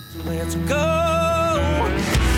Let's go.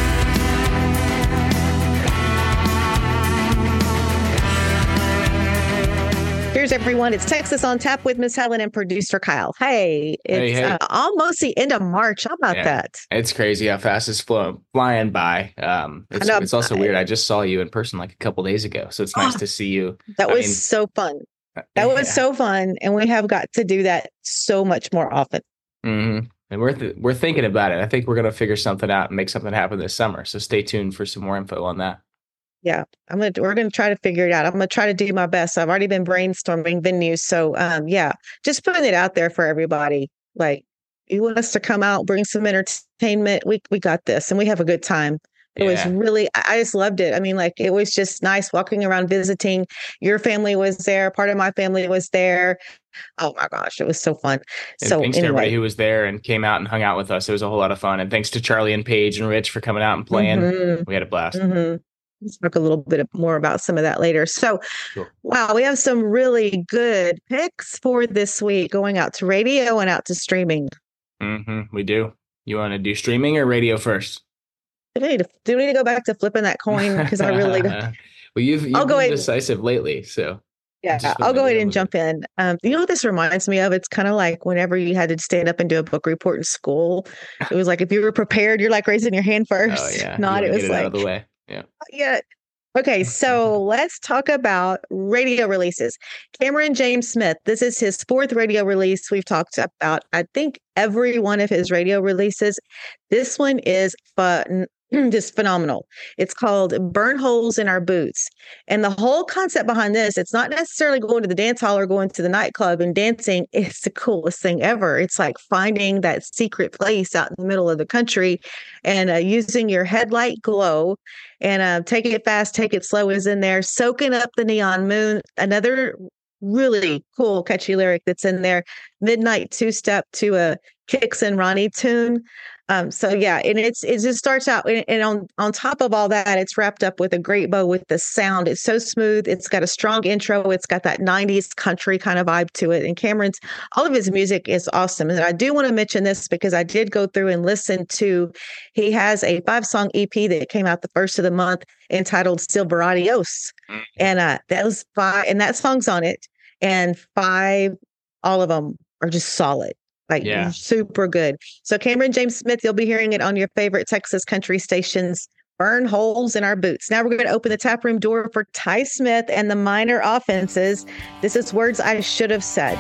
Here's everyone. It's Texas on Tap with Miss Helen and producer Kyle. Hey, it's Hey. almost the end of March. How about that? It's crazy how fast it's flying by. It's also weird. I just saw you in person like a couple days ago, so it's nice to see you. That was so fun. That was so fun, and we have got to do that so much more often. Mm-hmm. And we're thinking about it. I think we're gonna figure something out and make something happen this summer. So stay tuned for some more info on that. Yeah, we're gonna try to figure it out. I'm gonna try to do my best. I've already been brainstorming venues, so yeah, just putting it out there for everybody. Like, you want us to come out, bring some entertainment? We got this, and we have a good time. It was really, I just loved it. I mean, like, it was just nice walking around visiting. Your family was there. Part of my family was there. Oh my gosh, it was so fun. And so thanks to everybody who was there and came out and hung out with us. It was a whole lot of fun. And thanks to Charlie and Paige and Rich for coming out and playing. Mm-hmm. We had a blast. Mm-hmm. Let's talk a little bit more about some of that later. So, Wow, we have some really good picks for this week, going out to radio and out to streaming. Mm-hmm. We do. You want to do streaming or radio first? Do we need to go back to flipping that coin? Because I really don't. Well, you've been decisive lately, so. Yeah, I'll go ahead and jump in. You know what this reminds me of? It's kind of like whenever you had to stand up and do a book report in school. It was like, if you were prepared, you're like raising your hand first. Oh, yeah. Not, it was get like, out of the way. Yeah. Yeah. Okay, so let's talk about radio releases. Cameron James Smith, this is his fourth radio release. We've talked about, I think, every one of his radio releases. This one is fun. Just phenomenal. It's called Burn Holes in Our Boots. And the whole concept behind this, it's not necessarily going to the dance hall or going to the nightclub and dancing. It's the coolest thing ever. It's like finding that secret place out in the middle of the country and using your headlight glow and Take It Fast, Take It Slow is in there. Soaking Up the Neon Moon, another really cool, catchy lyric that's in there. Midnight two-step to a Kix and Ronnie tune. So yeah, and it just starts out, and on top of all that, it's wrapped up with a great bow with the sound. It's so smooth. It's got a strong intro. It's got that 90s country kind of vibe to it. And Cameron's, all of his music is awesome. And I do want to mention this because I did go through and listen to, he has a 5-song EP that came out the first of the month entitled Silveradios. And that was 5, and that song's on it. And 5, all of them are just solid. Like, super good. So Cameron James Smith, you'll be hearing it on your favorite Texas country stations. Burn Holes in Our Boots. Now we're going to open the tap room door for Ty Smith and the Minor Offenses. This is Words I Should Have Said.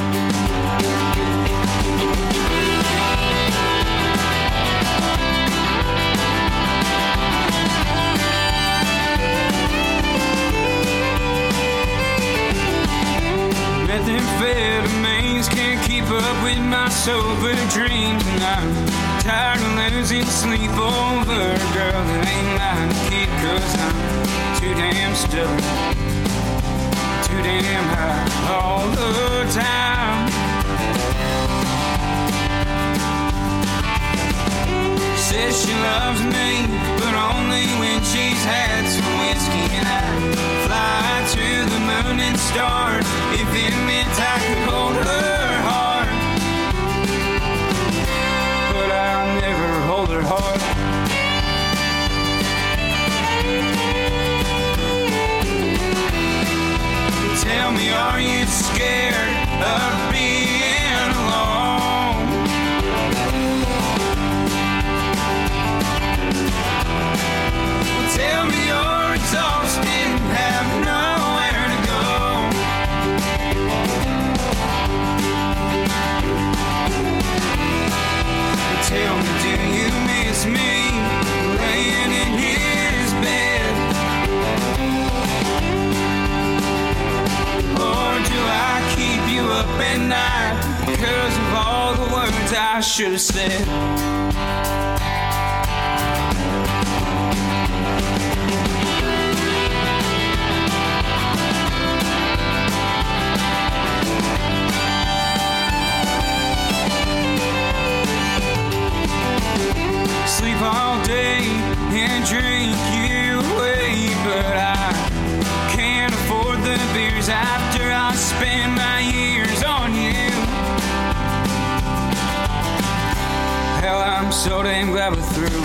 Methamphetamines can't keep up with my sober dreams, and I'm tired of losing sleep over a girl that ain't mine to keep, 'cause I'm too damn stubborn, too damn high all the time. Says she loves me, but only when she's had some whiskey, and I fly to the moon and stars if it meant I could hold her heart, but I'll never hold her heart. Tell me, are you scared of being alone? Well, tell me you're exhausted and have nowhere to go. Well, tell me, do you miss me laying in his bed? Or do I keep you up at night because of all the words I should have said? Sleep all day and drink you away, but I can't afford the beers after I spend my years on you. hell, I'm so damn glad we're through.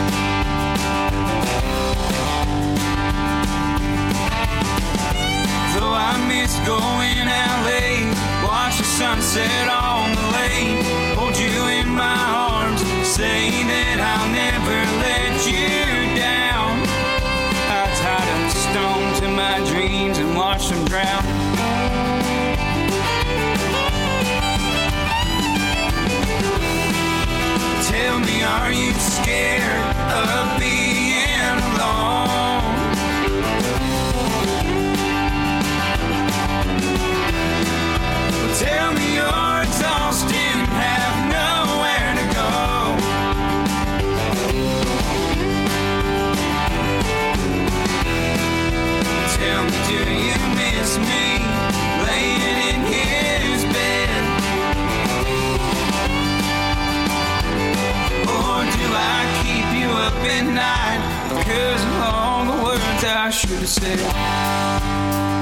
Though I miss going out late, watch the sunset on the lake, hold you in my arms, say that I'll never let you down. I tied a stone to my dreams and watched them drown. Tell me, are you scared of being alone? Tell me you're exhausted and have nowhere to go. Tell me, do you miss me laying in his bed? Or do I keep you up at night because of all the words I should have said?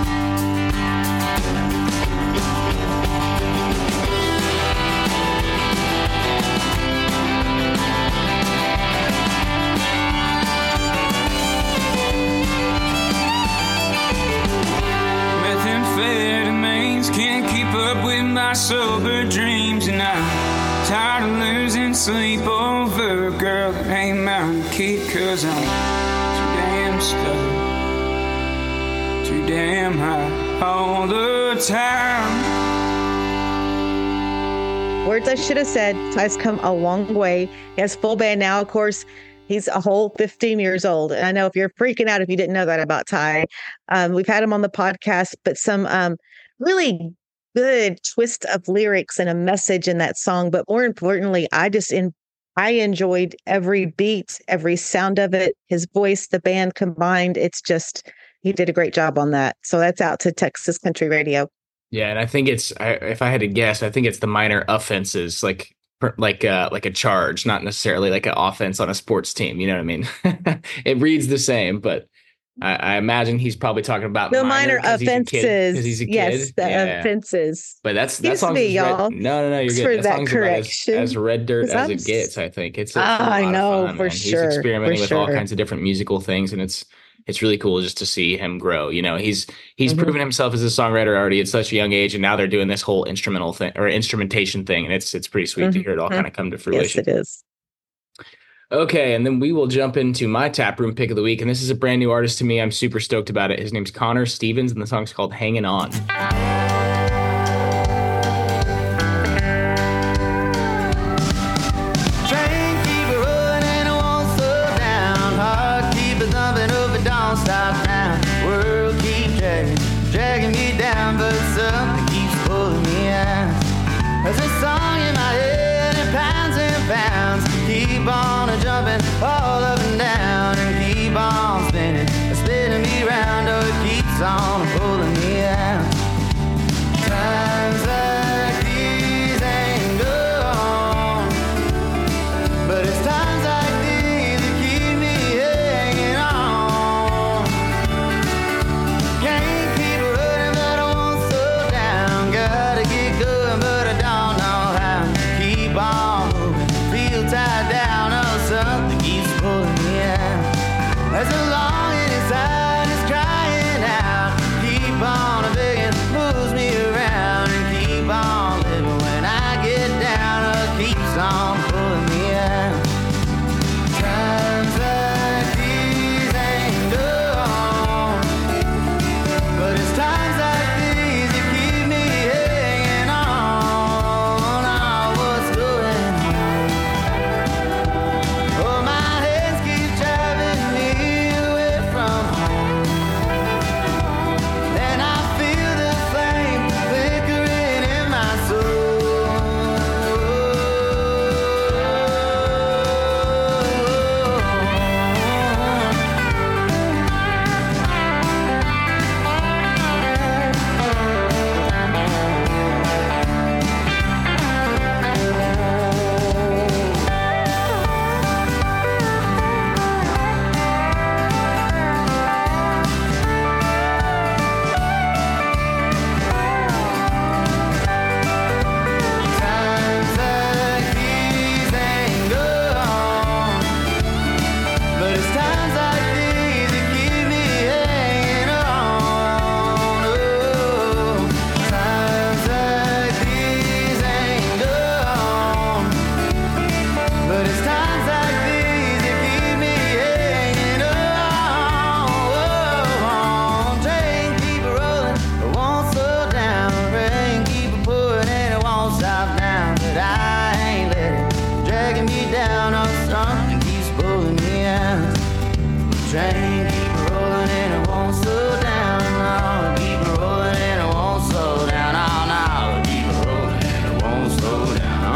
Methamphetamines can't keep up with my sober dreams, and I'm tired of losing sleep over a girl that ain't mine to keep, 'cause I'm too damn stuck, too damn high all the time. Words I should have said. Ty's come a long way. He has full band now. Of course, he's a whole 15 years old. And I know if you're freaking out if you didn't know that about Ty. We've had him on the podcast, but some really good twist of lyrics and a message in that song. But more importantly, I enjoyed every beat, every sound of it, his voice, the band combined. It's just, he did a great job on that. So that's out to Texas Country Radio. Yeah, and I think if I had to guess, I think it's the minor offenses, like a charge, not necessarily like an offense on a sports team. You know what I mean? It reads the same, but I imagine he's probably talking about the minor offenses. Because he's a kid. Yes, the offenses. But that song. Y'all. No, you're good. For that correction. As red dirt as it gets. I think it's. I know fun, for man. sure. He's experimenting with all kinds of different musical things, and it's really cool just to see him grow. You know, he's proven himself as a songwriter already at such a young age, and now they're doing this whole instrumental thing or instrumentation thing, and it's pretty sweet to hear it all kind of come to fruition. Yes, it is. Okay, and then we will jump into my taproom pick of the week, and this is a brand new artist to me. I'm super stoked about it. His name's Connor Stevens, and the song's called "Hanging On." Dragging me down, but something keeps pulling me out. There's a song in my head and pounds keep on jumping all up and down and keep on spinning me round. Oh, it keeps on pulling me out. Times like these ain't gone, but it's times like these that keep me hanging on. Can't keep running, but I won't slow down. Gotta get going, but I don't know how. Keep on moving, feel tied down. Oh, something keeps pulling me out. There's a longing inside, it's crying out. Keep on begging, moves me around, and keep on living. When I get down, it keeps on pulling me out. Times like these ain't gone, but it's times like these that keep me hanging on. Oh, what's going on? Oh, my hands keep driving me away from home. Then I down, oh, something keeps pulling me out. Train keep rolling and it won't slow down. No, keep rolling and it won't slow down. Oh no, keep rolling and it won't slow down.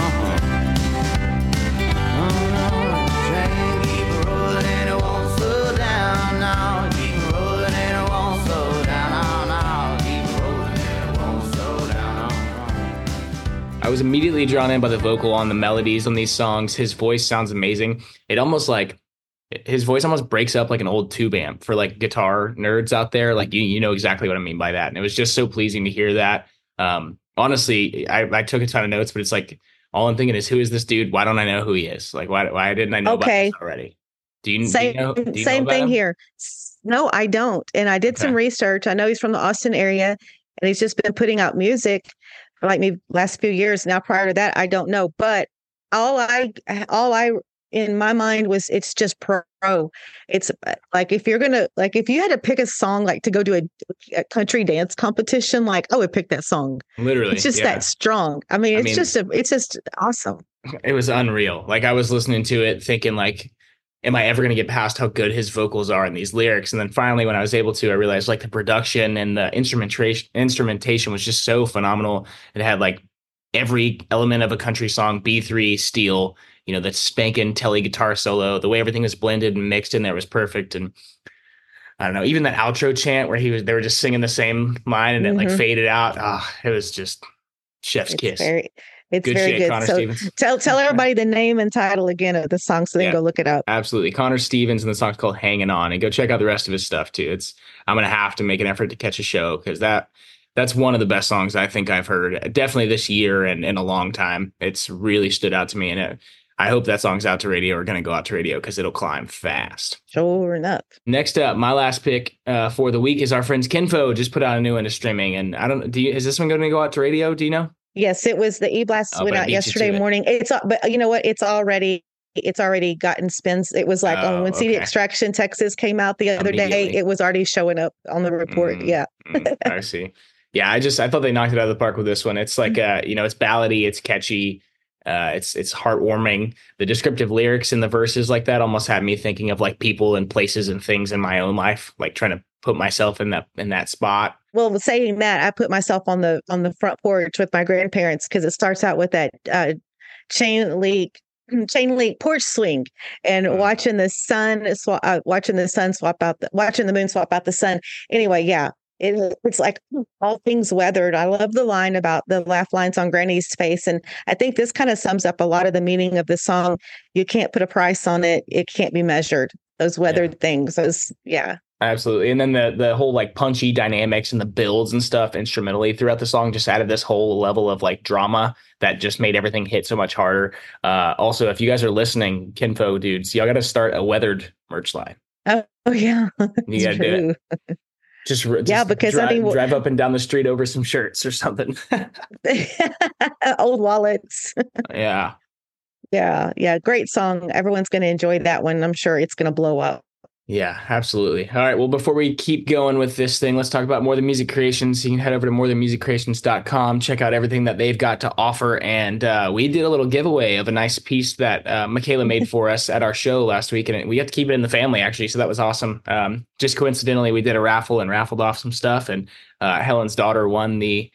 Oh no, train keep rolling and it won't slow down. No, keep rolling and it won't slow down. Oh no, keep rolling and it won't slow down. Oh. I was immediately drawn in by the vocal on the melodies on these songs. His voice sounds amazing. His voice almost breaks up like an old tube amp for like guitar nerds out there. Like you know exactly what I mean by that. And it was just so pleasing to hear that. Honestly, I took a ton of notes, but it's like all I'm thinking is, who is this dude? Why don't I know who he is? Like, why didn't I know about this already? Do you know same thing him? here. No, I don't. And I did some research. I know he's from the Austin area, and he's just been putting out music for like me last few years. Now, prior to that, I don't know. But all I in my mind was, it's just pro. It's like, if you had to pick a song like to go to a country dance competition, like I would pick that song. Literally, it's just that strong. I mean, it's just awesome. It was unreal. Like I was listening to it thinking like, am I ever going to get past how good his vocals are in these lyrics? And then finally, when I was able to, I realized like the production and the instrumentation was just so phenomenal. It had like every element of a country song, B3, steel, the spanking telly guitar solo, the way everything was blended and mixed in there was perfect. And I don't know, even that outro chant where they were just singing the same line and it like faded out. It was just chef's kiss. It's very good. Connor so Stevens. Tell everybody the name and title again of the song so they can go look it up. Absolutely. Connor Stevens, and the song's called Hanging On, and go check out the rest of his stuff too. I'm going to have to make an effort to catch a show because that's one of the best songs I think I've heard definitely this year and in a long time. It's really stood out to me, and I hope that song's out to radio or going to go out to radio because it'll climb fast. Sure enough. Next up, my last pick for the week is our friends Kinfo just put out a new one to streaming. And is this one going to go out to radio? Do you know? Yes, it was. The e-blast went out yesterday morning. But you know what? It's already gotten spins. It was like when CD Extraction Texas came out the other day, it was already showing up on the report. I see. Yeah, I thought they knocked it out of the park with this one. It's like it's ballady, it's catchy. It's heartwarming. The descriptive lyrics in the verses like that almost had me thinking of like people and places and things in my own life, like trying to put myself in that spot. Well, saying that, I put myself on the front porch with my grandparents because it starts out with that chain link porch swing and watching the moon swap out the sun. Anyway, yeah. It's like all things weathered. I love the line about the laugh lines on Granny's face. And I think this kind of sums up a lot of the meaning of the song. You can't put a price on it. It can't be measured. Those weathered things. Absolutely. And then the whole like punchy dynamics and the builds and stuff instrumentally throughout the song just added this whole level of like drama that just made everything hit so much harder. Also, if you guys are listening, Kinfo dudes, y'all got to start a weathered merch line. Oh yeah. You got to do it. Just because drive up and down the street over some shirts or something. Old wallets. Yeah. Yeah. Great song. Everyone's going to enjoy that one. I'm sure it's going to blow up. Yeah, absolutely. All right. Well, before we keep going with this thing, let's talk about More Than Music Creations. You can head over to morethanmusiccreations.com, check out everything that they've got to offer. And we did a little giveaway of a nice piece that Michaela made for us at our show last week. And we got to keep it in the family, actually. So that was awesome. Just coincidentally, we did a raffle and raffled off some stuff. And Helen's daughter won the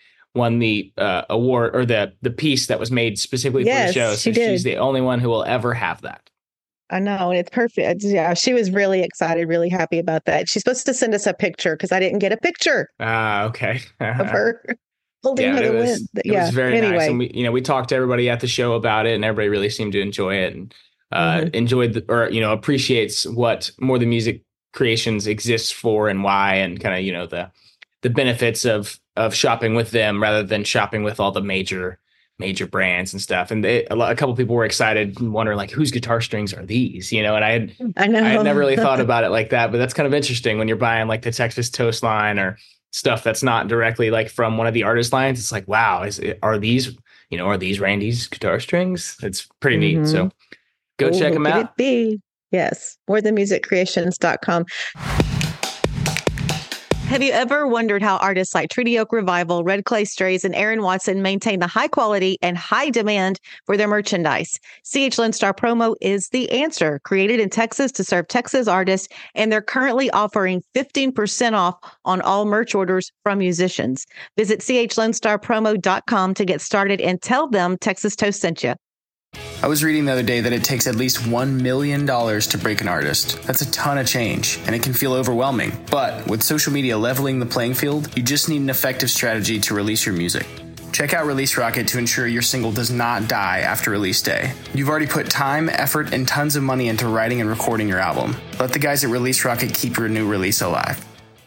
award, or the piece that was made specifically for the show. So she's the only one who will ever have that. I know. It's perfect. Yeah. She was really excited, really happy about that. She's supposed to send us a picture because I didn't get a picture. Okay. Of her holding her win. It was very nice. And we talked to everybody at the show about it, and everybody really seemed to enjoy it and enjoyed appreciates what More Than Music Creations exists for and why, and kind of, the benefits of shopping with them rather than shopping with all the major brands and stuff. And a couple people were excited and wondering like, whose guitar strings are these? And I had never really thought about it like that, but that's kind of interesting when you're buying like the Texas Toast line or stuff that's not directly like from one of the artist lines. It's like, wow, are these Randy's guitar strings? It's pretty neat. So go check them out. Yes. Morethanmusiccreations.com. Have you ever wondered how artists like Treaty Oak Revival, Red Clay Strays, and Aaron Watson maintain the high quality and high demand for their merchandise? CH Lone Star Promo is the answer. Created in Texas to serve Texas artists, and they're currently offering 15% off on all merch orders from musicians. Visit chlonestarpromo.com to get started and tell them Texas Toast sent you. I was reading the other day that it takes at least $1 million to break an artist. That's a ton of change, and it can feel overwhelming. But with social media leveling the playing field, you just need an effective strategy to release your music. Check out Release Rocket to ensure your single does not die after release day. You've already put time, effort, and tons of money into writing and recording your album. Let the guys at Release Rocket keep your new release alive.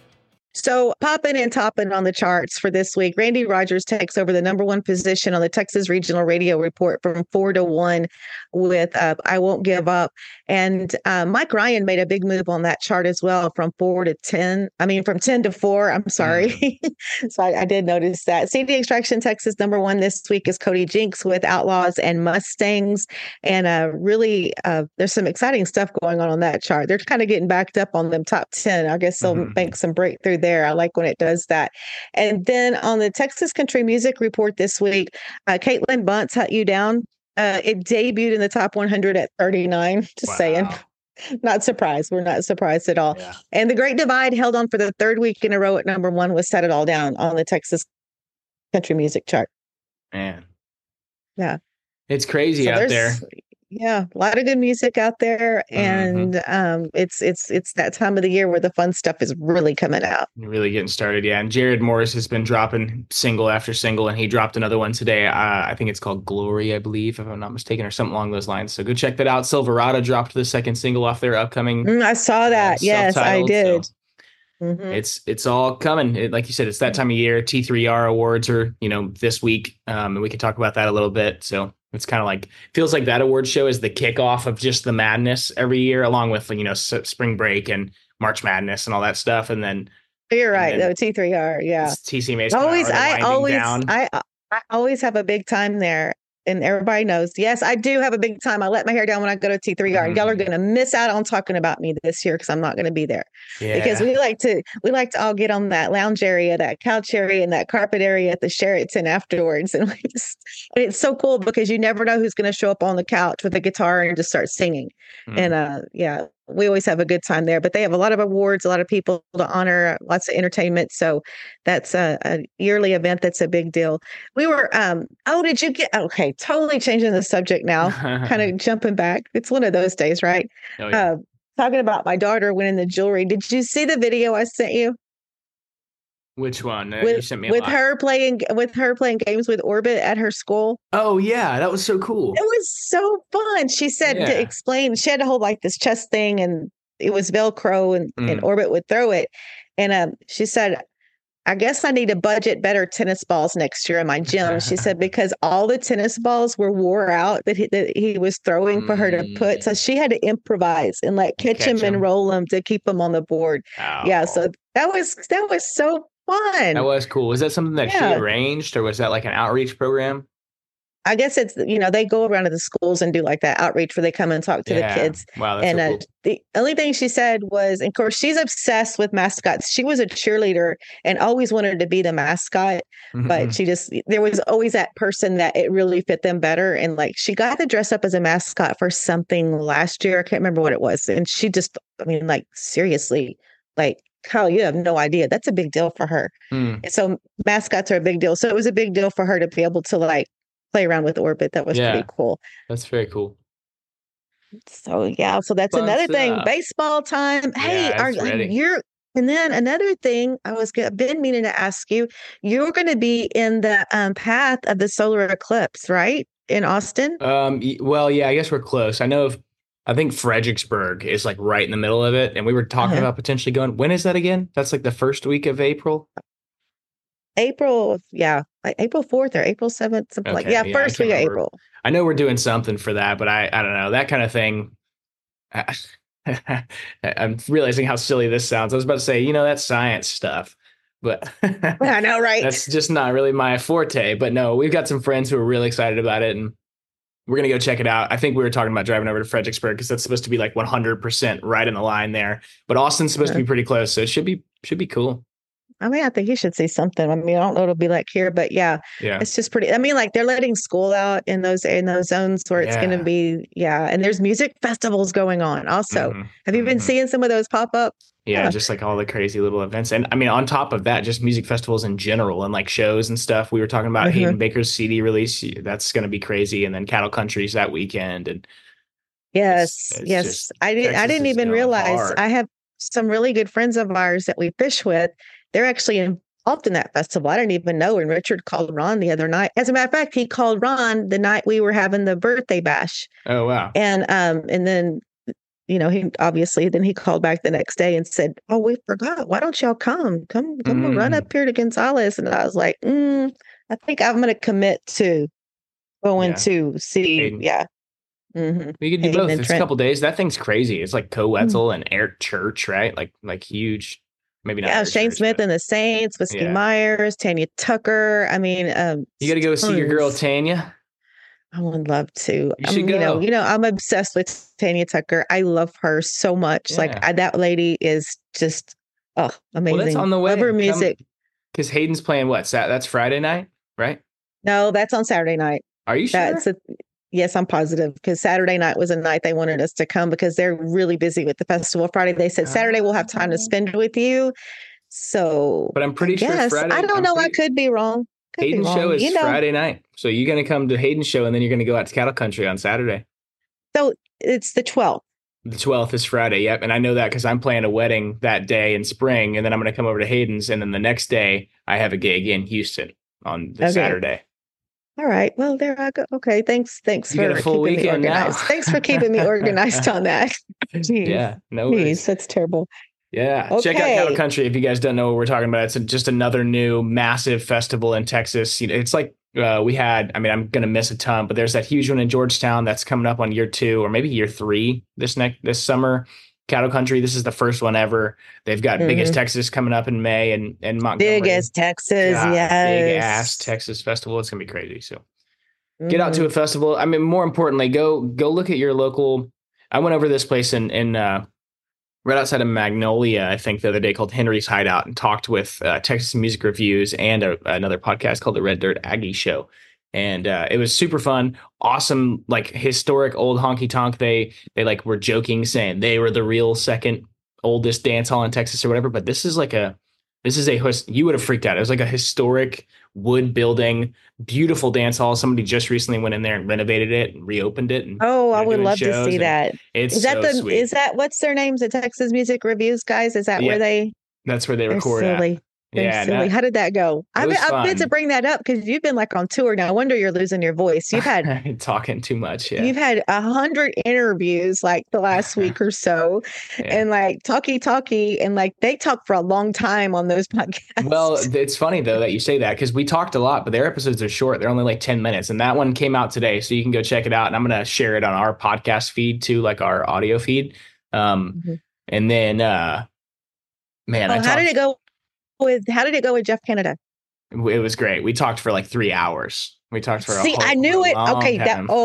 So popping and topping on the charts for this week, Randy Rogers takes over the number one position on the Texas Regional Radio Report from 4-1 with I Won't Give Up. And Mike Ryan made a big move on that chart as well from 10 to 4. I'm sorry. So I did notice that. CD Extraction Texas number one this week is Cody Jinks with Outlaws and Mustangs. And really, there's some exciting stuff going on that chart. They're kind of getting backed up on them top 10. I guess they'll make some breakthrough there. I like when it does that. And then on the Texas Country Music Report this week, Caitlin Bunce, Hut You Down. It debuted in the top 100 at 39. Just saying. Not surprised. We're not surprised at all. Yeah. And The Great Divide held on for the third week in a row at number one with Set It All Down on the Texas Country Music chart. Man. Yeah. It's crazy out there. Yeah, a lot of good music out there, and it's that time of the year where the fun stuff is really coming out. Really getting started, yeah. And Jared Morris has been dropping single after single, and he dropped another one today. I think it's called Glory, I believe, if I'm not mistaken, or something along those lines. So go check that out. Silverado dropped the second single off their upcoming. I saw that. Yes, I did. So it's all coming. Like you said, it's that time of year. T3R awards are this week, and we can talk about that a little bit. So. It's kind of like, feels like that award show is the kickoff of just the madness every year, along with, spring break and March Madness and all that stuff. And then you're right, though, T3R. Yeah. TC Mason. I always have a big time there. And everybody knows, yes, I do have a big time. I let my hair down when I go to T3R. And y'all are going to miss out on talking about me this year because I'm not going to be there. Yeah. Because we like to all get on that lounge area, that couch area, and that carpet area at the Sheraton afterwards. And it's so cool because you never know who's going to show up on the couch with a guitar and just start singing. And we always have a good time there. But they have a lot of awards, a lot of people to honor, lots of entertainment. So that's a yearly event that's a big deal. We were, did you get, okay, totally changing the subject now, kind of jumping back. It's one of those days, right? Oh, yeah. Talking about my daughter winning the jewelry. Did you see the video I sent you? Which one? You sent me with her playing games with Orbit at her school. Oh yeah, that was so cool. It was so fun. She said to explain, she had to hold like this chest thing, and it was Velcro, and Orbit would throw it. And she said, I guess I need to budget better tennis balls next year in my gym. She said, because all the tennis balls were wore out that he was throwing for her to put. So she had to improvise and catch him and roll him to keep him on the board. Oh. Yeah. So that was so fun. That was cool. Was that something that she arranged, or was that like an outreach program? I guess it's, they go around to the schools and do like that outreach where they come and talk to the kids. Wow, that's so cool. The only thing she said was, and of course, she's obsessed with mascots. She was a cheerleader and always wanted to be the mascot, but there was always that person that it really fit them better. And she got to dress up as a mascot for something last year. I can't remember what it was. And she just, seriously, Kyle, you have no idea. That's a big deal for her. And so mascots are a big deal. So it was a big deal for her to be able to play around with Orbit. That was pretty cool. That's very cool. So so that's another thing. Baseball time. Hey, and then another thing I've been meaning to ask you. You're going to be in the path of the solar eclipse, right? In Austin? Well, yeah, I guess we're close. I think Fredericksburg is right in the middle of it, and we were talking about potentially going. When is that again? That's the first week of April. April 4th or April 7th, something first week of April. I know we're doing something for that, but I don't know, that kind of thing. I'm realizing how silly this sounds. I was about to say, that's science stuff, but I know, right? That's just not really my forte. But no, we've got some friends who are really excited about it, and we're going to go check it out. I think we were talking about driving over to Fredericksburg because that's supposed to be 100% right in the line there. But Austin's supposed to be pretty close, so it should be cool. I mean, I think you should see something. I mean, I don't know what it'll be like here, but yeah, Yeah. it's just pretty. I mean, like they're letting school out in those zones where it's going to be, and there's music festivals going on. Also, have you been seeing some of those pop up? Yeah, just like all the crazy little events. And I mean, on top of that, just music festivals in general and like shows and stuff. We were talking about Hayden Baker's CD release. That's going to be crazy. And then Cattle Country's that weekend. And yes. I didn't even realize hard. I have some really good friends of ours that we fish with. They're actually involved in that festival. I didn't even know. And Richard called Ron the other night. As a matter of fact, he called Ron the night we were having the birthday bash. Oh, wow. And then, he called back the next day and said, "Oh, we forgot. Why don't y'all come run up here to Gonzales?" And I was like, I think I'm going to commit to going to see. Hayden. Yeah. We could do both. It's a couple days. That thing's crazy. It's like Co Wetzel and Eric Church, right? Like huge. Maybe not. Yeah, Shane Smith and the Saints, Whiskey Myers, Tanya Tucker. I mean, you got to go see your girl Tanya. I would love to. You should go. I'm obsessed with Tanya Tucker. I love her so much. Yeah. Like that lady is just amazing. Well, that's on the way. Love her music. Because Hayden's playing what? That's Friday night, right? No, that's on Saturday night. Are you sure? Yes, I'm positive, because Saturday night was a night they wanted us to come because they're really busy with the festival. Friday, they said Saturday we'll have time to spend with you. So, but I'm pretty sure Friday. I don't know. I could be wrong. Hayden's show is Friday night. So you're going to come to Hayden's show and then you're going to go out to Cattle Country on Saturday. So it's the 12th. The 12th is Friday. Yep. And I know that because I'm playing a wedding that day in spring. And then I'm going to come over to Hayden's. And then the next day I have a gig in Houston on the Saturday. All right. Well, there I go. Okay. Thanks You for got a full keeping me weekend organized. now. Thanks for keeping me organized on that. Jeez. Yeah. No worries. Jeez, that's terrible. Yeah. Check out Cattle Country if you guys don't know what we're talking about. It's just another new massive festival in Texas. It's like I'm going to miss a ton, but there's that huge one in Georgetown that's coming up on year 2 or maybe year 3 this summer. Cattle Country. This is the first one ever. They've got Biggest Texas coming up in May and Montgomery. Biggest Texas. Yes. Big ass Texas festival. It's going to be crazy. So get out to a festival. I mean, more importantly, go look at your local. I went over this place in right outside of Magnolia, I think, the other day, called Henry's Hideout, and talked with Texas Music Reviews and another podcast called the Red Dirt Aggie Show. And it was super fun, awesome, like historic old honky tonk. They like were joking, saying they were the real second oldest dance hall in Texas or whatever. But you would have freaked out. It was like a historic wood building, beautiful dance hall. Somebody just recently went in there and renovated it and reopened it. And I would love to see that. Is that what's their names? The Texas Music Reviews guys? Is that where they? That's where they record silly. at. They're silly. How did that go? I've been to bring that up because you've been like on tour now. I wonder you're losing your voice. You've had talking too much. Yeah. You've had 100 interviews like the last week or so, and like talkie, and like they talk for a long time on those podcasts. Well, it's funny though that you say that, because we talked a lot, but their episodes are short. They're only like 10 minutes, and that one came out today, so you can go check it out. And I'm gonna share it on our podcast feed too, like our audio feed. And then, how did it go? How did it go with Jeff Canada? It was great. We talked for like 3 hours. We talked for I knew it. Okay.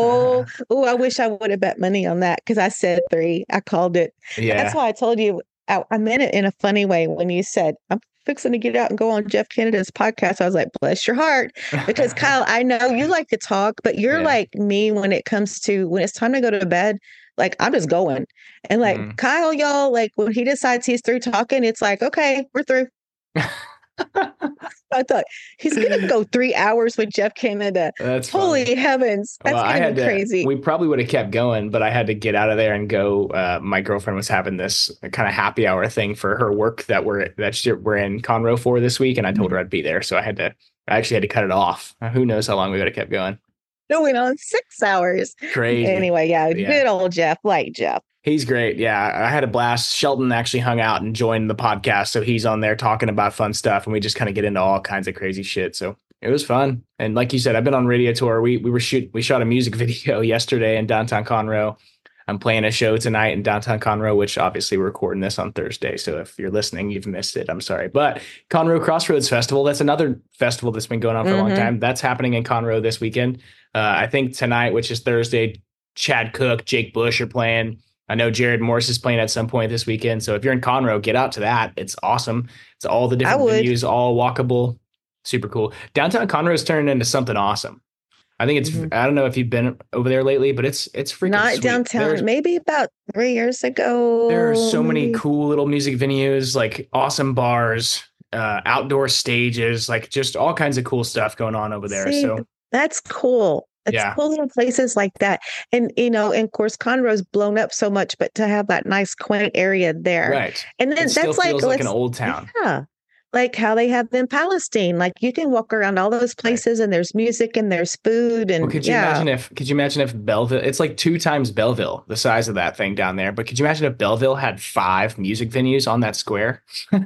I wish I would have bet money on that, because I said 3. I called it. Yeah. That's why I told you. I meant it in a funny way when you said, I'm fixing to get out and go on Jeff Canada's podcast. I was like, bless your heart. Because Kyle, I know you like to talk, but you're like me when it comes to when it's time to go to bed. Like, I'm just going. And like Kyle, y'all, like when he decides he's through talking, it's like, okay, we're through. I thought he's gonna go 3 hours with Jeff Canada. That's holy funny. Heavens. That's gonna be crazy. We probably would have kept going, but I had to get out of there and go. My girlfriend was having this kind of happy hour thing for her work that we're in Conroe for this week, and I told her I'd be there, so I actually had to cut it off. Who knows how long we would have kept going. Going on 6 hours. Crazy. Anyway, good old Jeff. Like Jeff. He's great. Yeah, I had a blast. Shelton actually hung out and joined the podcast, so he's on there talking about fun stuff, and we just kind of get into all kinds of crazy shit. So it was fun. And like you said, I've been on radio tour. We shot a music video yesterday in downtown Conroe. I'm playing a show tonight in downtown Conroe, which obviously we're recording this on Thursday. So if you're listening, you've missed it. I'm sorry. But Conroe Crossroads Festival, that's another festival that's been going on for a long time. That's happening in Conroe this weekend. I think tonight, which is Thursday, Chad Cook, Jake Bush are playing. I know Jared Morris is playing at some point this weekend. So if you're in Conroe, get out to that. It's awesome. It's all the different venues, all walkable, super cool. Downtown Conroe is turning into something awesome. I think it's, I don't know if you've been over there lately, but it's freaking not sweet. downtown. Maybe about 3 years ago. There are so many cool little music venues, like awesome bars, outdoor stages, like just all kinds of cool stuff going on over there. See, So that's cool. It's cool little places like that. And, and of course, Conroe's blown up so much, but to have that nice, quaint area there. Right. And then it still that's feels like an old town. Yeah. Like how they have in Palestine. Like you can walk around all those places and there's music and there's food. And could you imagine if Belleville, it's like 2 times Belleville, the size of that thing down there. But could you imagine if Belleville had 5 music venues on that square?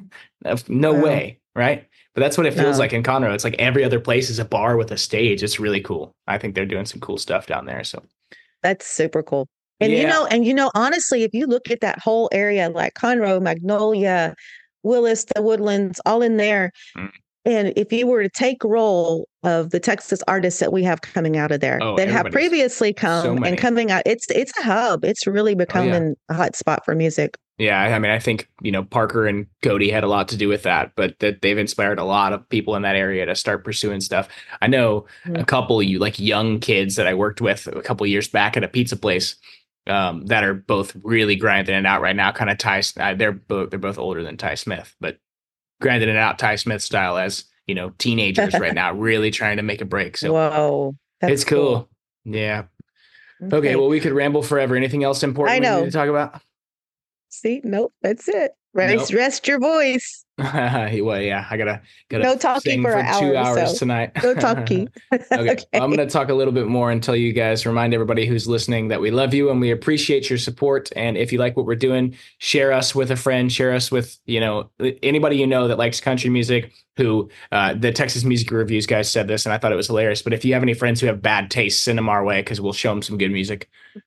No way. Right. But that's what it feels like in Conroe. It's like every other place is a bar with a stage. It's really cool. I think they're doing some cool stuff down there. So that's super cool. And honestly, if you look at that whole area, like Conroe, Magnolia, Willis, the Woodlands, all in there. And if you were to take roll of the Texas artists that we have coming out of there that have previously come and coming out, it's a hub. It's really becoming a hot spot for music. Yeah, I mean, I think, Parker and Cody had a lot to do with that, but that they've inspired a lot of people in that area to start pursuing stuff. I know a couple of young kids that I worked with a couple of years back at a pizza place that are both really grinding it out right now. Kind of they're both older than Ty Smith, but grinding it out Ty Smith style as teenagers right now, really trying to make a break. So whoa, it's cool. Yeah. Okay. Well, we could ramble forever. Anything else important we need to talk about? See, nope, that's it. Rest your voice. Well, yeah, I gotta no talking sing for 2 hours tonight. No talking. Okay. I'm gonna talk a little bit more and tell you guys, remind everybody who's listening that we love you and we appreciate your support. And if you like what we're doing, share us with a friend, share us with anybody that likes country music. Who the Texas Music Reviews guys said this, and I thought it was hilarious. But if you have any friends who have bad taste, send them our way because we'll show them some good music.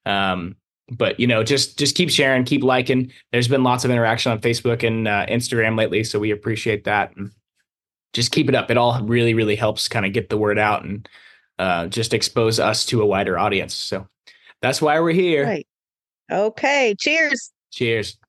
But just keep sharing, keep liking. There's been lots of interaction on Facebook and Instagram lately, so we appreciate that. And just keep it up. It all really, really helps kind of get the word out and just expose us to a wider audience. So that's why we're here. Right. Okay. Cheers. Cheers.